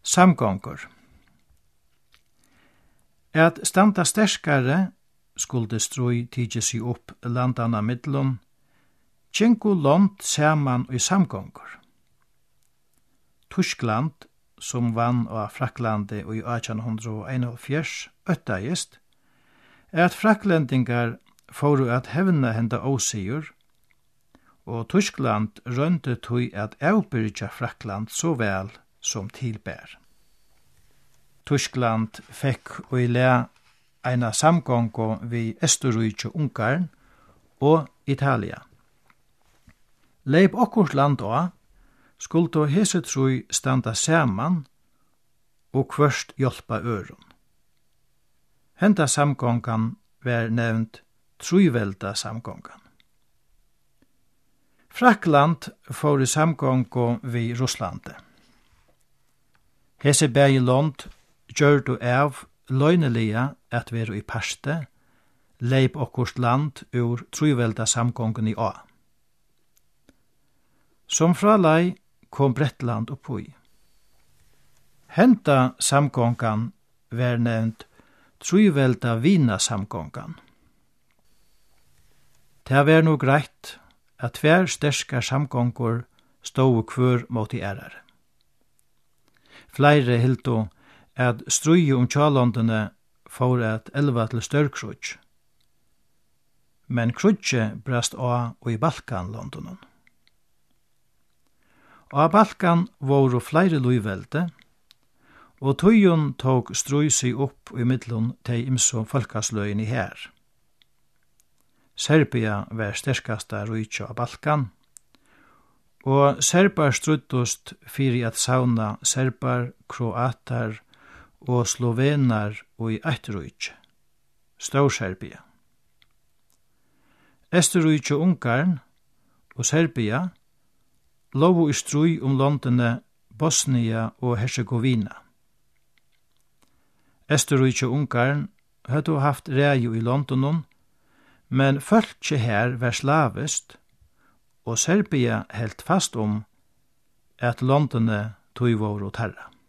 Samgongur. At standa sterskare skulde strøy tige seg opp landana middlum, kjengu lond saman i samgongur. Tyskland, som vann av Fraklandi i 1841, øttaist, at fraklendingar fóru at hevna henda ósigur, og Tyskland rønte tøy at avbyrja Frakland så vel som tilbær. Tyskland fekk og le eina samgongo vi Østerrike, Ungarn og Italia. Leip okkurt land á, skuldu hese trúi standa saman og kvørst hjelpa øron. Henda samgongan var nevnt trúivelda samgongan. Frakland fór i samgongo vi Russlande. Hese bægi lond gjørdu av løgnelia at veru i parste, leip okkurt land ur trúivelda samgongen i A. Som fra lei kom Bretland oppui. Henta samgongan var nevnt trúivelda vina samgongan. Det var no greit at tver sterskar samgongur stod kvør mot i ærar. Fleire hildu at strøye tjalondene for at elva til størkrutj, men krutje brast av og i Balkanlondonen. Av Balkan voru fleire luivelde, og tøyen tok strøy seg opp i middelen til imso folkasløyen i her. Serbia var sterkasta rujtja av Balkan, og serbar struttust fyrir at sauna serbar, kroatar og slovenar og i eitt Stor-Serbia. Østerrike, Ungarn og Serbia lovu i strui londene Bosnia og Herzegovina. Østerrike og Ungarn hadde haft reju i Londonen, men fölkje her var slavist, og Serbia helt fast at londene tog vår og terra.